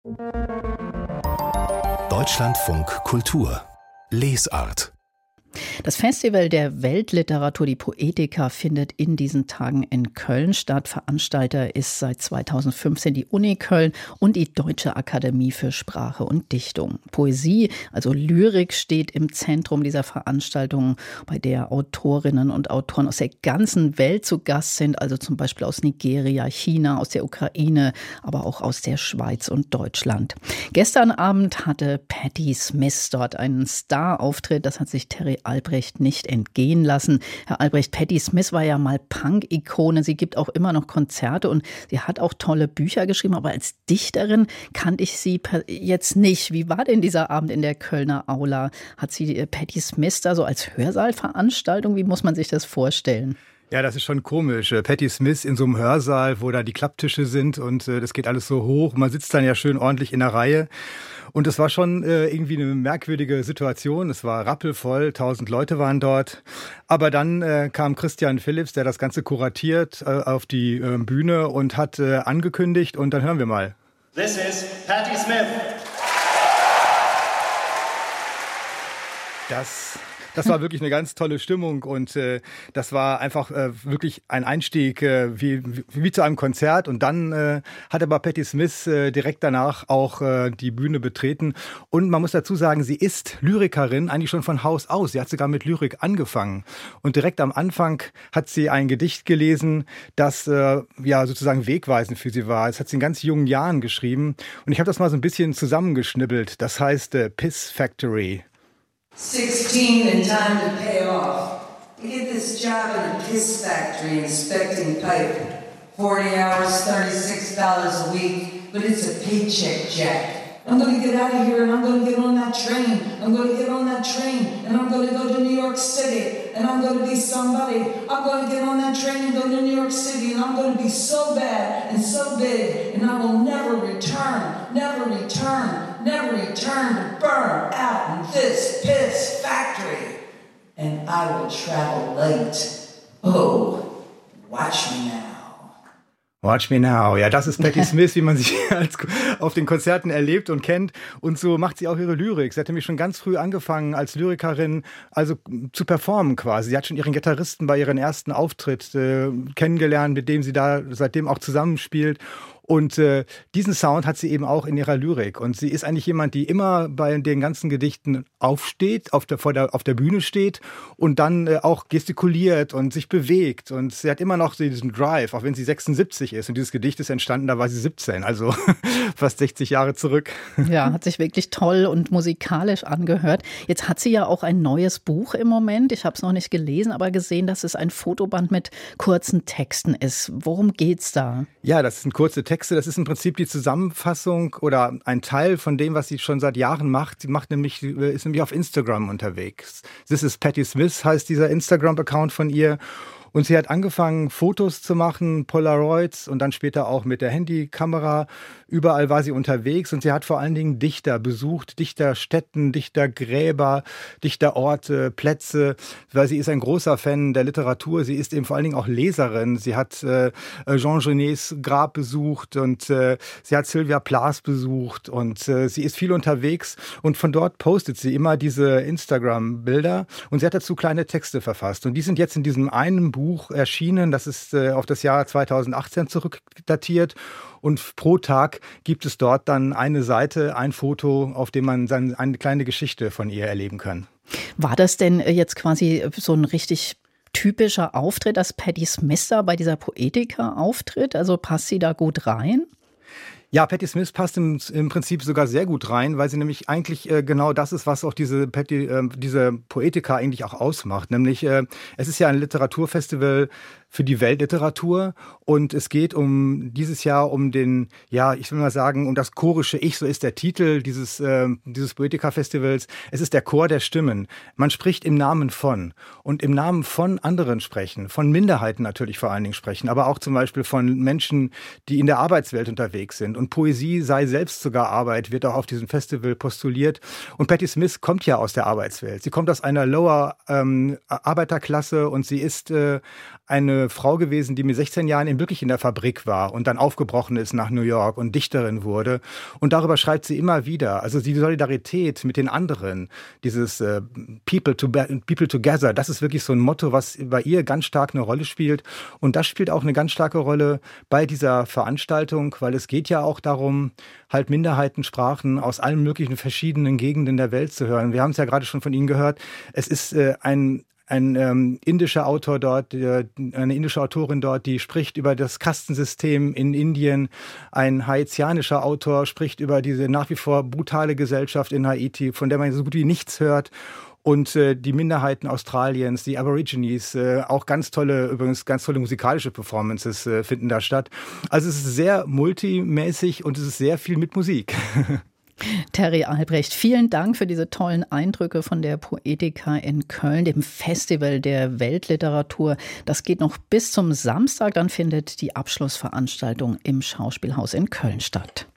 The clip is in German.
Deutschlandfunk Kultur Lesart. Das Festival der Weltliteratur, die Poetica, findet in diesen Tagen in Köln statt. Veranstalter ist seit 2015 die Uni Köln und die Deutsche Akademie für Sprache und Dichtung. Poesie, also Lyrik, steht im Zentrum dieser Veranstaltung, bei der Autorinnen und Autoren aus der ganzen Welt zu Gast sind, also zum Beispiel aus Nigeria, China, aus der Ukraine, aber auch aus der Schweiz und Deutschland. Gestern Abend hatte Patti Smith dort einen Star-Auftritt. Das hat sich Terry Albrecht nicht entgehen lassen. Herr Albrecht, Patti Smith war ja mal Punk-Ikone. Sie gibt auch immer noch Konzerte und sie hat auch tolle Bücher geschrieben. Aber als Dichterin kannte ich sie jetzt nicht. Wie war denn dieser Abend in der Kölner Aula? Hat sie Patti Smith da so als Hörsaalveranstaltung? Wie muss man sich das vorstellen? Ja, das ist schon komisch. Patti Smith in so einem Hörsaal, wo da die Klapptische sind und das geht alles so hoch. Man sitzt dann ja schön ordentlich in der Reihe. Und es war schon irgendwie eine merkwürdige Situation. Es war rappelvoll, 1000 Leute waren dort. Aber dann kam Christian Philipps, der das Ganze kuratiert, auf die Bühne und hat angekündigt. Und dann hören wir mal. This is Patti Smith. Das war wirklich eine ganz tolle Stimmung und das war einfach wirklich ein Einstieg wie zu einem Konzert. Und dann hat aber Patti Smith direkt danach auch die Bühne betreten. Und man muss dazu sagen, sie ist Lyrikerin eigentlich schon von Haus aus. Sie hat sogar mit Lyrik angefangen. Und direkt am Anfang hat sie ein Gedicht gelesen, das ja sozusagen wegweisend für sie war. Das hat sie in ganz jungen Jahren geschrieben. Und ich habe das mal so ein bisschen zusammengeschnibbelt. Das heißt Piss Factory. 16 and time to pay off. To get this job in a piss factory inspecting pipe. 40 hours, $36 a week, but it's a paycheck, Jack. I'm gonna get out of here and I'm gonna get on that train. I'm gonna get on that train and I'm gonna go to New York City and I'm gonna be somebody. I'm gonna get on that train and go to New York City and I'm gonna be so bad and so big and I will never return, never return, never return to burn out in this piss factory. And I will travel late. Oh, watch me now. Watch Me Now. Ja, das ist Patti Smith, wie man sie auf den Konzerten erlebt und kennt. Und so macht sie auch ihre Lyrik. Sie hat nämlich schon ganz früh angefangen, als Lyrikerin also zu performen quasi. Sie hat schon ihren Gitarristen bei ihrem ersten Auftritt kennengelernt, mit dem sie da seitdem auch zusammenspielt. Und diesen Sound hat sie eben auch in ihrer Lyrik. Und sie ist eigentlich jemand, die immer bei den ganzen Gedichten aufsteht, auf der Bühne steht und dann auch gestikuliert und sich bewegt. Und sie hat immer noch diesen Drive, auch wenn sie 76 ist. Und dieses Gedicht ist entstanden, da war sie 17, also fast 60 Jahre zurück. Ja, hat sich wirklich toll und musikalisch angehört. Jetzt hat sie ja auch ein neues Buch im Moment. Ich habe es noch nicht gelesen, aber gesehen, dass es ein Fotoband mit kurzen Texten ist. Worum geht's da? Ja, das sind kurze Texte. Das ist im Prinzip die Zusammenfassung oder ein Teil von dem, was sie schon seit Jahren macht. Sie ist nämlich auf Instagram unterwegs. This is Patti Smith heißt dieser Instagram-Account von ihr. Und sie hat angefangen, Fotos zu machen, Polaroids und dann später auch mit der Handykamera. Überall war sie unterwegs und sie hat vor allen Dingen Dichter besucht, Dichterstätten, Dichtergräber, Dichterorte, Plätze, weil sie ist ein großer Fan der Literatur. Sie ist eben vor allen Dingen auch Leserin. Sie hat Jean Genets Grab besucht und sie hat Sylvia Plath besucht und sie ist viel unterwegs und von dort postet sie immer diese Instagram-Bilder und sie hat dazu kleine Texte verfasst. Und die sind jetzt in diesem einen Buch erschienen, das ist auf das Jahr 2018 zurückdatiert und pro Tag gibt es dort dann eine Seite, ein Foto, auf dem man dann eine kleine Geschichte von ihr erleben kann. War das denn jetzt quasi so ein richtig typischer Auftritt, dass Patti Smith da bei dieser Poetica auftritt? Also passt sie da gut rein? Ja, Patti Smith passt im Prinzip sogar sehr gut rein, weil sie nämlich eigentlich genau das ist, was auch diese Poetica eigentlich auch ausmacht. Nämlich, es ist ja ein Literaturfestival für die Weltliteratur und es geht dieses Jahr um ich will mal sagen, um das chorische Ich, so ist der Titel dieses Poetica-Festivals. Es ist der Chor der Stimmen. Man spricht im Namen von und im Namen von anderen sprechen, von Minderheiten natürlich vor allen Dingen sprechen, aber auch zum Beispiel von Menschen, die in der Arbeitswelt unterwegs sind. und Poesie sei selbst sogar Arbeit, wird auch auf diesem Festival postuliert. Und Patti Smith kommt ja aus der Arbeitswelt. Sie kommt aus einer Lower Arbeiterklasse und sie ist eine Frau gewesen, die mit 16 Jahren wirklich in der Fabrik war und dann aufgebrochen ist nach New York und Dichterin wurde. Und darüber schreibt sie immer wieder. Also die Solidarität mit den anderen, dieses People Together, das ist wirklich so ein Motto, was bei ihr ganz stark eine Rolle spielt. Und das spielt auch eine ganz starke Rolle bei dieser Veranstaltung, weil es geht ja auch darum, halt Minderheitensprachen aus allen möglichen verschiedenen Gegenden der Welt zu hören. Wir haben es ja gerade schon von Ihnen gehört. Es ist ein indischer Autor dort, eine indische Autorin dort, die spricht über das Kastensystem in Indien. Ein haitianischer Autor spricht über diese nach wie vor brutale Gesellschaft in Haiti, von der man so gut wie nichts hört. Und die Minderheiten Australiens, die Aborigines, auch ganz tolle musikalische Performances finden da statt. Also es ist sehr multimäßig und es ist sehr viel mit Musik. Terry Albrecht, vielen Dank für diese tollen Eindrücke von der Poetica in Köln, dem Festival der Weltliteratur. Das geht noch bis zum Samstag, dann findet die Abschlussveranstaltung im Schauspielhaus in Köln statt.